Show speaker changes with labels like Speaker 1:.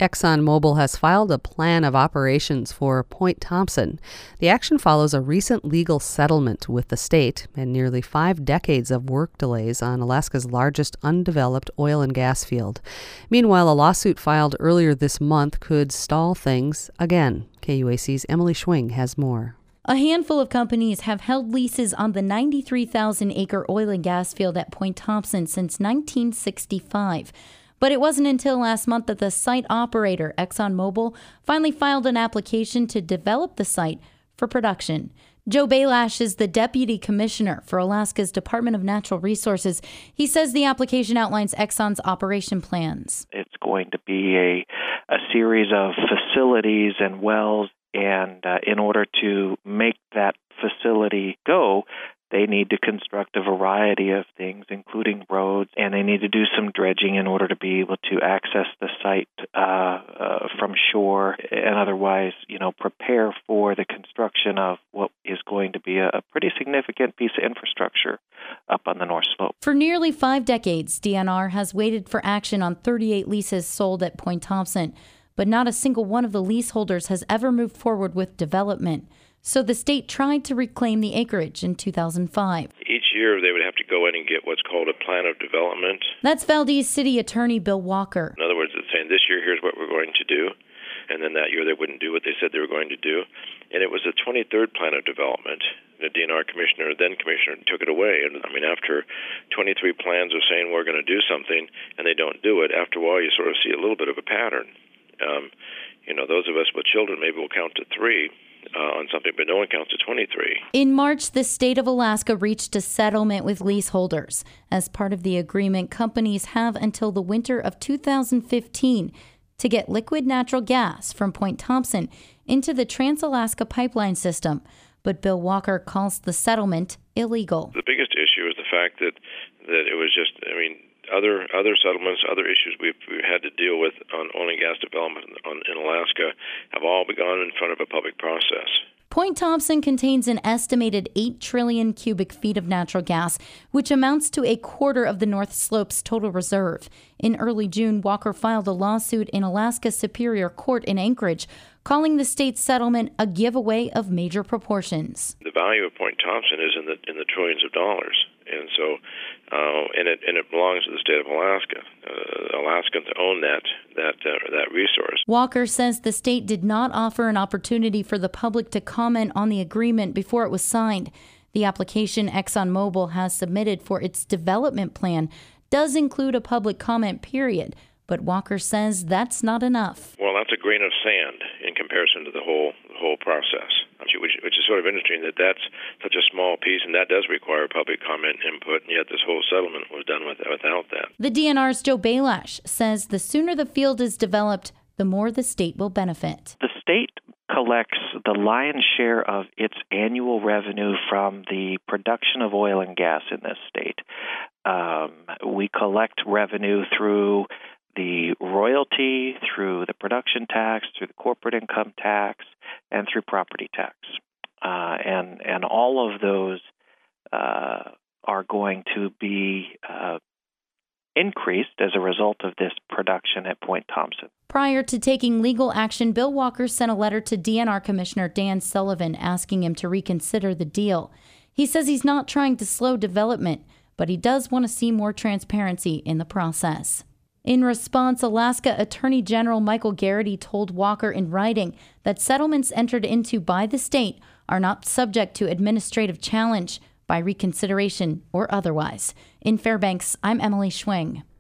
Speaker 1: ExxonMobil has filed a plan of operations for Point Thompson. The action follows a recent legal settlement with the state and nearly 5 decades of work delays on Alaska's largest undeveloped oil and gas field. Meanwhile, a lawsuit filed earlier this month could stall things again. KUAC's Emily Schwing has more.
Speaker 2: A handful of companies have held leases on the 93,000-acre oil and gas field at Point Thompson since 1965. But it wasn't until last month that the site operator, ExxonMobil, finally filed an application to develop the site for production. Joe Belash is the deputy commissioner for Alaska's Department of Natural Resources. He says the application outlines Exxon's operation plans.
Speaker 3: It's going to be a series of facilities and wells, and in order to make that facility go, they need to construct a variety of things, including roads, and they need to do some dredging in order to be able to access the site from shore and otherwise, prepare for the construction of what is going to be a pretty significant piece of infrastructure up on the North Slope.
Speaker 2: For nearly 5 decades, DNR has waited for action on 38 leases sold at Point Thompson, but not a single one of the leaseholders has ever moved forward with development. So the state tried to reclaim the acreage in 2005.
Speaker 4: Each year they would have to go in and get what's called a plan of development.
Speaker 2: That's Valdez City Attorney Bill Walker.
Speaker 4: In other words, it's saying this year here's what we're going to do, and then that year they wouldn't do what they said they were going to do. And it was the 23rd plan of development. The DNR commissioner, then commissioner, took it away. And after 23 plans of saying we're going to do something and they don't do it, after a while you sort of see a little bit of a pattern. Those of us with children maybe will count to 3 on something, but no one counts to 23.
Speaker 2: In March, the state of Alaska reached a settlement with leaseholders. As part of the agreement, companies have until the winter of 2015 to get liquid natural gas from Point Thompson into the Trans-Alaska pipeline system. But Bill Walker calls the settlement illegal.
Speaker 4: The biggest issue is the fact that it was just, other settlements, other issues we've had to deal with on oil and gas development in Alaska have all gone in front of a public process.
Speaker 2: Point Thompson contains an estimated 8 trillion cubic feet of natural gas, which amounts to a quarter of the North Slope's total reserve. In early June, Walker filed a lawsuit in Alaska's Superior Court in Anchorage, calling the state's settlement a giveaway of major proportions.
Speaker 4: The value of Point Thompson is in the trillions of dollars, and so it belongs to the state of Alaska. Alaskans own that resource.
Speaker 2: Walker says the state did not offer an opportunity for the public to comment on the agreement before it was signed. The application ExxonMobil has submitted for its development plan does include a public comment period, but Walker says that's not enough.
Speaker 4: Well, that's a grain of sand in comparison to the whole process, which is sort of interesting that that's such a small piece, and that does require public comment input, and yet this whole settlement was done without that.
Speaker 2: The DNR's Joe Belash says the sooner the field is developed, the more the state will benefit.
Speaker 3: The state collects the lion's share of its annual revenue from the production of oil and gas in this state. We collect revenue through the royalty, through the production tax, through the corporate income tax, and through property tax. And all of those are going to be increased as a result of this production at Point Thompson.
Speaker 2: Prior to taking legal action, Bill Walker sent a letter to DNR Commissioner Dan Sullivan asking him to reconsider the deal. He says he's not trying to slow development, but he does want to see more transparency in the process. In response, Alaska Attorney General Michael Garrity told Walker in writing that settlements entered into by the state are not subject to administrative challenge by reconsideration or otherwise. In Fairbanks, I'm Emily Schwing.